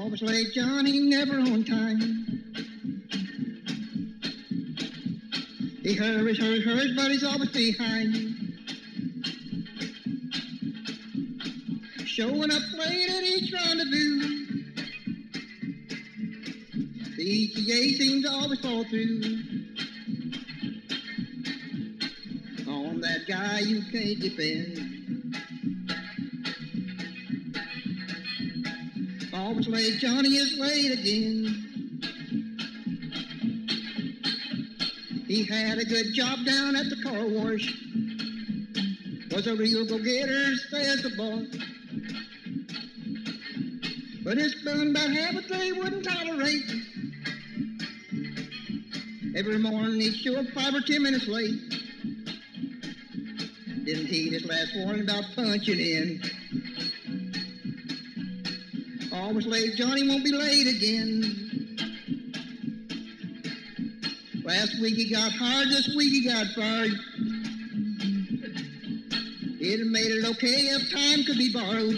Always late, Johnny, never on time. He hurries, but he's always behind. Showing up late at each rendezvous. The ETA seems to always fall through. On that guy you can't depend. Always late, Johnny is late again. He had a good job down at the car wash. Was a real go-getter, says the boss. But his spoon about habit they wouldn't tolerate. Every morning he'd show up 5 or 10 minutes late. Didn't heed his last warning about punching in. Always late, Johnny won't be late again. Last week he got hired, this week he got fired. It had made it okay if time could be borrowed.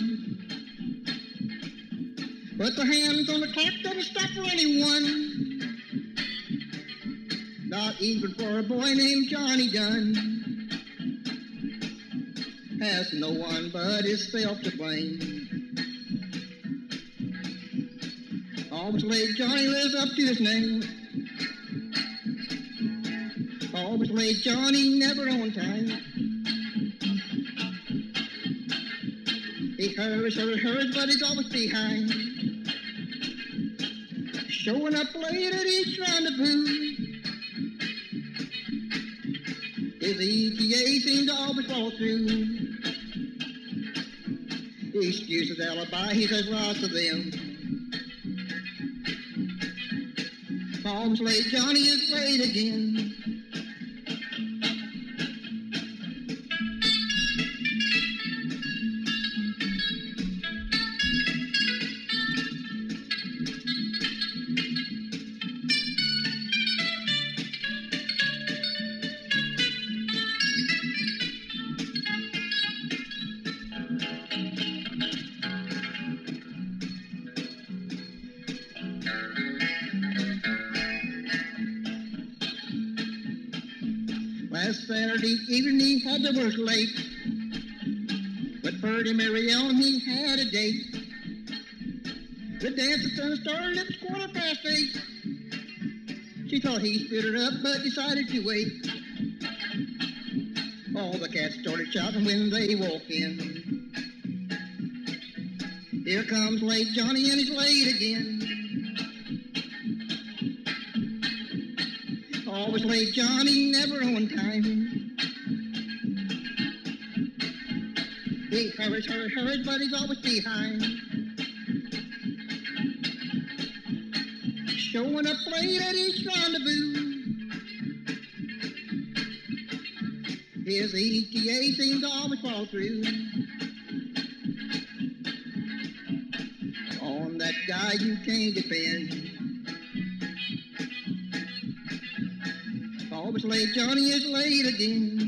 But the hands on the clock don't stop for anyone. Not even for a boy named Johnny Dunn. Has no one but himself to blame. Always late, Johnny lives up to his name. Always late, Johnny, never on time. He hurries, but he's always behind. Showing up late at each rendezvous. His ETA seems to always fall through. He excuses alibi, he says lots of them. Always late, Johnny is late again. Last Saturday evening he had to work late. But Bertie Marion he had a date. The dance at sun started at 8:15. She thought he stood her up but decided to wait. All the cats started shouting when they walked in. Here comes late Johnny and he's late again. Always late, Johnny, never on time. He hurries, but he's always behind. Showing up late at each rendezvous. His ETA seems to always fall through. On that guy you can't depend. Always late, Johnny is late again.